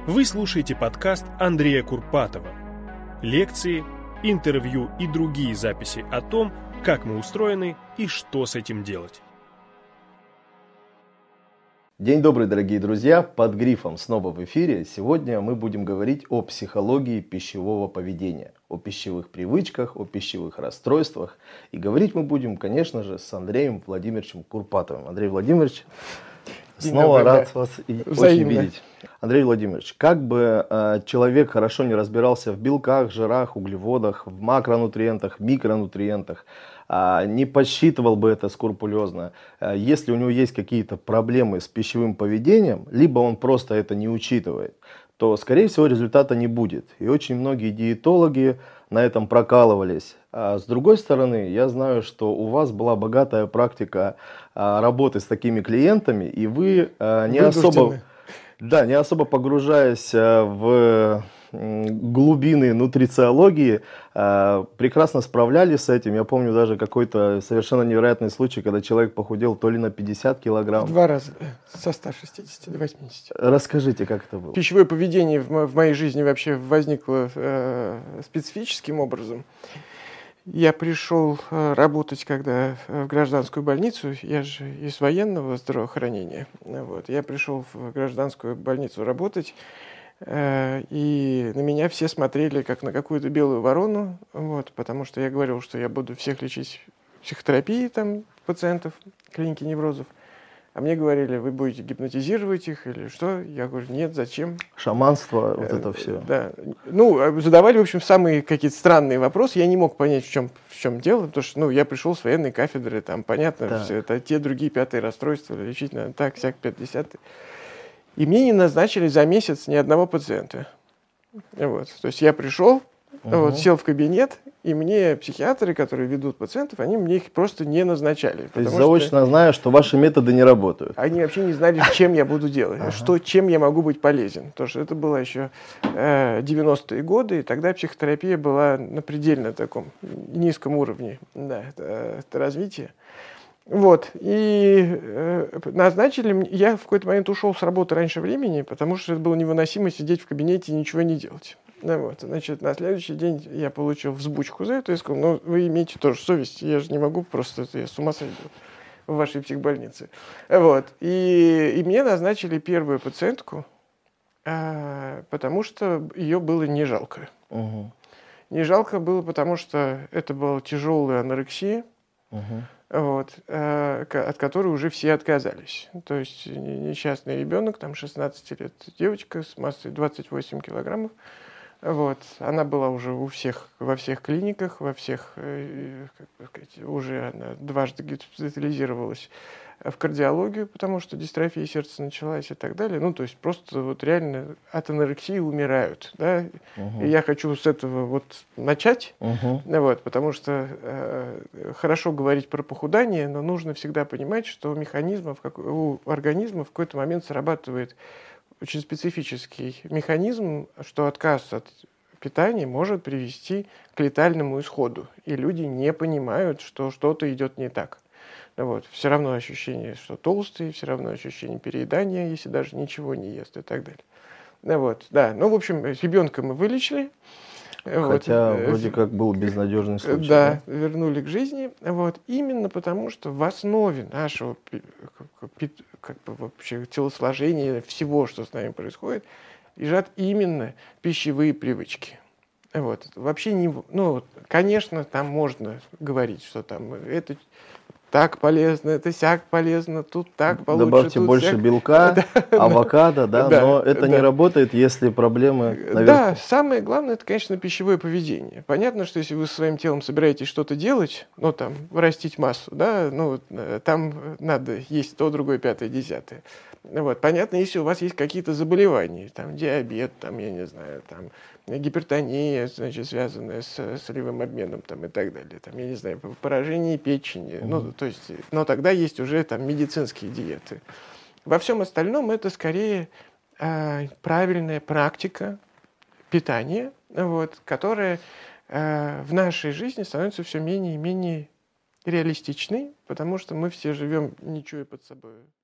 Вы слушаете подкаст Андрея Курпатова. Лекции, интервью и другие записи о том, как мы устроены и что с этим делать. День добрый, дорогие друзья! Под грифом снова в эфире. Сегодня мы будем говорить о психологии пищевого поведения, о пищевых привычках, о пищевых расстройствах. И говорить мы будем, конечно же, с Андреем Владимировичем Курпатовым. Андрей Владимирович, снова рад вас очень видеть. Андрей Владимирович, как бы человек хорошо не разбирался в белках, жирах, углеводах, в макронутриентах, микронутриентах, не подсчитывал бы это скрупулезно, если у него есть какие-то проблемы с пищевым поведением, либо он просто это не учитывает, то, скорее всего, результата не будет. И очень многие диетологи на этом прокалывались. А с другой стороны, я знаю, что у вас была богатая практика работы с такими клиентами, и вы не особо погружаясь в глубины нутрициологии, прекрасно справлялись с этим. Я помню даже какой-то совершенно невероятный случай, когда человек похудел то ли на 50 килограмм. В 2 раза, со 160 до 80. Расскажите, как это было? Пищевое поведение в моей жизни вообще возникло специфическим образом. Я пришел работать, когда в гражданскую больницу, я же из военного здравоохранения, я пришел в гражданскую больницу работать, и на меня все смотрели как на какую-то белую ворону, потому что я говорил, что я буду всех лечить психотерапией пациентов клиники неврозов. А мне говорили, вы будете гипнотизировать их или что? Я говорю, нет, зачем? Шаманство, вот это все. Да. Задавали, в общем, самые какие-то странные вопросы. Я не мог понять, в чем дело, потому что, я пришел с военной кафедры, там, понятно, все это, те, другие, пятые расстройства, лечить надо так, сяк, 50. И мне не назначили за месяц ни одного пациента. То есть я пришел, сел в кабинет, и мне психиатры, которые ведут пациентов, они мне их просто не назначали. То есть заочно зная, что ваши методы не работают. Они вообще не знали, чем я буду делать, чем я могу быть полезен. Потому что это было еще 90-е годы, и тогда психотерапия была на предельно таком низком уровне это развития. И назначили, я в какой-то момент ушел с работы раньше времени, потому что это было невыносимо сидеть в кабинете и ничего не делать. На следующий день я получил взбучку за это и сказал, вы имеете тоже совесть, я же не могу просто, я с ума сойду в вашей психбольнице. И мне назначили первую пациентку, потому что ее было не жалко. Не жалко было, потому что это была тяжелая анорексия, от которой уже все отказались. То есть несчастный ребенок, 16 лет девочка с массой 28 килограммов. Она была уже во всех клиниках, уже она дважды госпитализировалась в кардиологию, потому что дистрофия сердца началась и так далее. То есть просто реально от анорексии умирают. Да? И я хочу с этого начать, потому что хорошо говорить про похудание, но нужно всегда понимать, что у организма в какой-то момент срабатывает очень специфический механизм, что отказ от питания может привести к летальному исходу. И люди не понимают, что что-то идет не так. Все равно ощущение, что толстый, все равно ощущение переедания, если даже ничего не ест и так далее. В общем, ребенка мы вылечили. Хотя вроде как был безнадежный случай. Да, вернули к жизни. Именно потому, что в основе нашего вообще телосложения, всего, что с нами происходит, лежат именно пищевые привычки. Вообще конечно, там можно говорить, что там это так полезно, это сяк полезно, тут так получше. Добавьте больше белка, авокадо, но это не работает, если проблемы наверху. Да, самое главное, это, конечно, пищевое поведение. Понятно, что если вы со своим телом собираетесь что-то делать, вырастить массу, там надо есть то, другое, пятое, десятое. Понятно, если у вас есть какие-то заболевания, диабет, я не знаю, гипертония, связанная с солевым обменом и так далее, я не знаю, поражение печени, но тогда есть уже медицинские диеты. Во всем остальном это скорее правильная практика питания, которая в нашей жизни становится все менее и менее реалистичной, потому что мы все живем, не чуя под собой